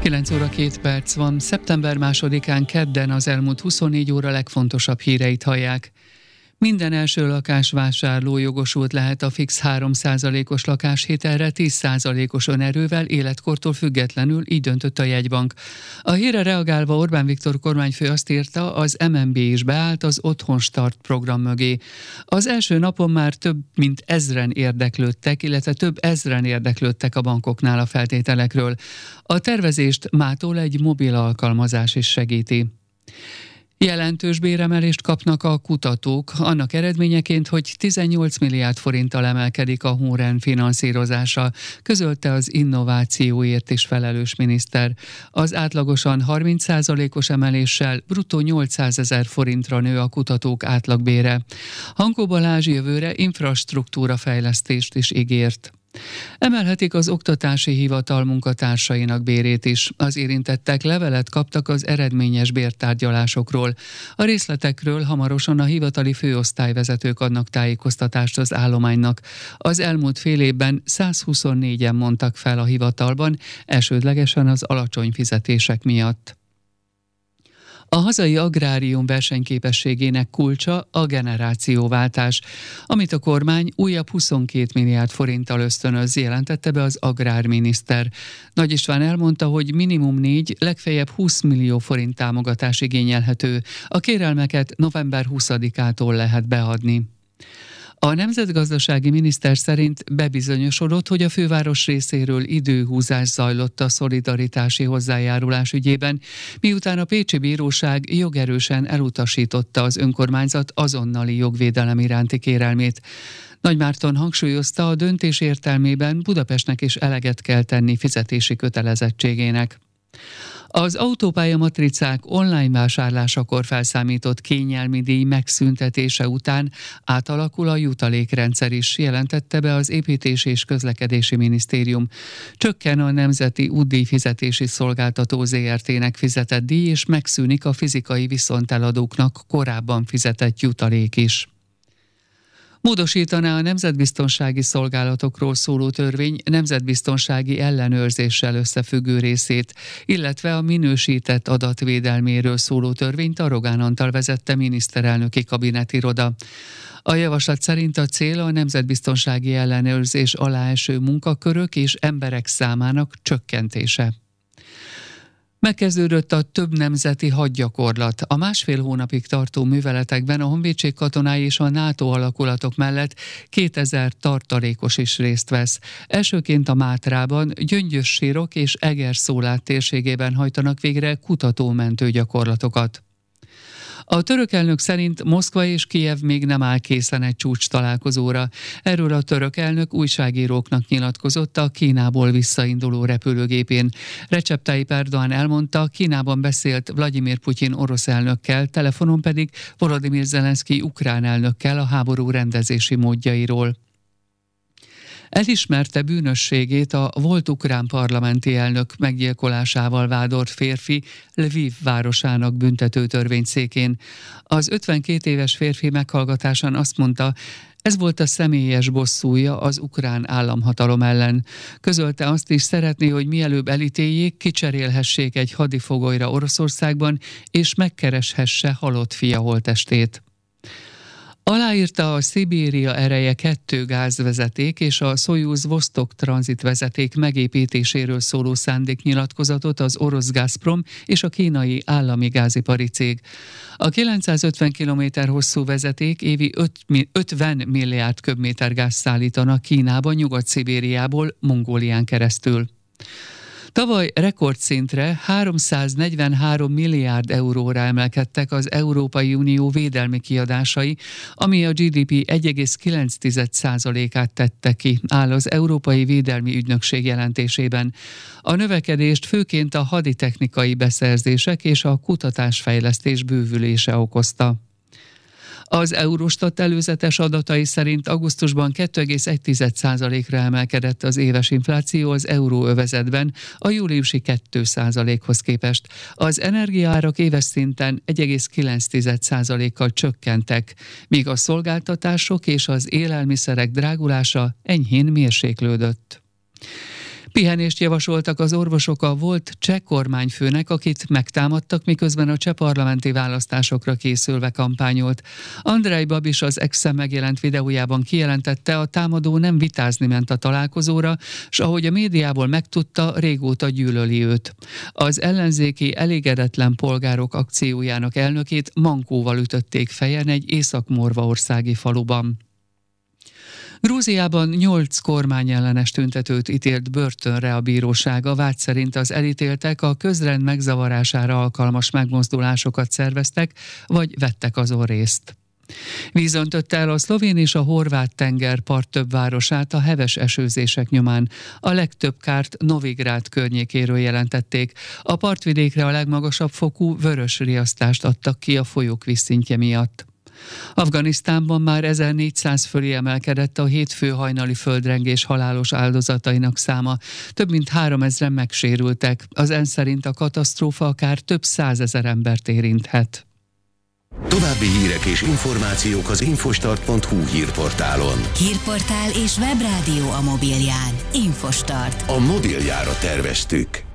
9 óra 2 perc van, szeptember 2-án kedden az elmúlt 24 óra legfontosabb híreit hallják. Minden első lakásvásárló jogosult lehet a fix 3%-os lakáshitelre 10%-os önerővel életkortól függetlenül, így döntött a jegybank. A hírre reagálva Orbán Viktor kormányfő azt írta, az MNB is beállt az Otthonstart program mögé. Az első napon már több mint 1000-en érdeklődtek, illetve több ezren érdeklődtek a bankoknál a feltételekről. A tervezést mától egy mobil alkalmazás is segíti. Jelentős béremelést kapnak a kutatók, annak eredményeként, hogy 18 milliárd forinttal emelkedik a Horen finanszírozása, közölte az innovációért is felelős miniszter. Az átlagosan 30%-os emeléssel bruttó 800 000 forintra nő a kutatók átlagbére. Hankó Balázs jövőre infrastruktúra fejlesztést is ígért. Emelhetik az oktatási hivatal munkatársainak bérét is. Az érintettek levelet kaptak az eredményes bértárgyalásokról. A részletekről hamarosan a hivatali főosztályvezetők adnak tájékoztatást az állománynak. Az elmúlt fél évben 124-en mondtak fel a hivatalban, elsődlegesen az alacsony fizetések miatt. A hazai agrárium versenyképességének kulcsa a generációváltás, amit a kormány újabb 22 milliárd forinttal ösztönöz, jelentette be az agrárminiszter. Nagy István elmondta, hogy minimum 4, legfeljebb 20 millió forint támogatás igényelhető. A kérelmeket november 20-ától lehet beadni. A nemzetgazdasági miniszter szerint bebizonyosodott, hogy a főváros részéről időhúzás zajlott a szolidaritási hozzájárulás ügyében, miután a pécsi bíróság jogerősen elutasította az önkormányzat azonnali jogvédelem iránti kérelmét. Nagy Márton hangsúlyozta, a döntés értelmében Budapestnek is eleget kell tenni fizetési kötelezettségének. Az autópályamatricák online vásárlásakor felszámított kényelmi díj megszüntetése után átalakul a jutalékrendszer is, jelentette be az Építési és Közlekedési Minisztérium. Csökken a Nemzeti Útdíjfizetési Szolgáltató Zrt-nek fizetett díj, és megszűnik a fizikai viszonteladóknak korábban fizetett jutalék is. Módosítaná a nemzetbiztonsági szolgálatokról szóló törvény nemzetbiztonsági ellenőrzéssel összefüggő részét, illetve a minősített adatvédelméről szóló törvényt a Rogán Antal vezette miniszterelnöki kabinetiroda. A javaslat szerint a cél a nemzetbiztonsági ellenőrzés alá eső munkakörök és emberek számának csökkentése. Megkezdődött a több nemzeti hadgyakorlat. A másfél hónapig tartó műveletekben a honvédség katonái és a NATO alakulatok mellett 2000 tartalékos is részt vesz. Elsőként a Mátrában, Gyöngyös-Sírok és Egerszólát térségében hajtanak végre kutató-mentő gyakorlatokat. A török elnök szerint Moszkva és Kijev még nem áll készen egy csúcs találkozóra. Erről a török elnök újságíróknak nyilatkozott a Kínából visszainduló repülőgépén. Recep Tayyip Erdoğan elmondta, Kínában beszélt Vladimir Putyin orosz elnökkel, telefonon pedig Volodymyr Zelenszky ukrán elnökkel a háború rendezési módjairól. Elismerte bűnösségét a volt ukrán parlamenti elnök meggyilkolásával vádolt férfi Lviv városának büntetőtörvényszékén. Az 52 éves férfi meghallgatásán azt mondta, ez volt a személyes bosszúja az ukrán államhatalom ellen. Közölte azt is, szeretné, hogy mielőbb elítéljék, kicserélhessék egy hadifogolyra Oroszországban, és megkereshesse halott fia holttestét. Aláírta a Szibéria ereje 2 gázvezeték és a Szojuz Vostok tranzitvezeték megépítéséről szóló szándéknyilatkozatot az orosz Gazprom és a kínai állami gázipari cég. A 950 km hosszú vezeték évi 50 milliárd köbméter gáz szállítana Kínába, Nyugat-Szibériából, Mongólián keresztül. Tavaly rekordszintre 343 milliárd euróra emelkedtek az Európai Unió védelmi kiadásai, ami a GDP 1,9%-át tette ki, áll az Európai Védelmi Ügynökség jelentésében. A növekedést főként a haditechnikai beszerzések és a kutatásfejlesztés bővülése okozta. Az Eurostat előzetes adatai szerint augusztusban 2,1%-ra emelkedett az éves infláció az euróövezetben a júliusi 2%-hoz képest. Az energiaárak éves szinten 1,9%-kal csökkentek, míg a szolgáltatások és az élelmiszerek drágulása enyhén mérséklődött. Pihenést javasoltak az orvosok a volt cseh kormányfőnek, akit megtámadtak, miközben a cseh parlamenti választásokra készülve kampányolt. Andrej Babis az X-en megjelent videójában kijelentette, a támadó nem vitázni ment a találkozóra, s ahogy a médiából megtudta, régóta gyűlöli őt. Az ellenzéki elégedetlen polgárok akciójának elnökét mankóval ütötték fejen egy észak-morvaországi faluban. Grúziában 8 kormányellenes tüntetőt ítélt börtönre a bíróság. A vád szerint az elítéltek a közrend megzavarására alkalmas megmozdulásokat szerveztek, vagy vettek azon részt. Víz öntötte el a szlovén és a horvát tengerpart több városát a heves esőzések nyomán. A legtöbb kárt Novigrád környékéről jelentették. A partvidékre a legmagasabb fokú vörös riasztást adtak ki a folyók vízszintje miatt. Afganisztánban már 1400 fölé emelkedett a hétfő hajnali földrengés halálos áldozatainak száma. Több mint 3000-en megsérültek. Az ENSZ szerint a katasztrófa akár több 100 000 embert érinthet. További hírek és információk az infostart.hu hírportálon. Hírportál és webrádió a mobilján. Infostart. A mobiljára terveztük.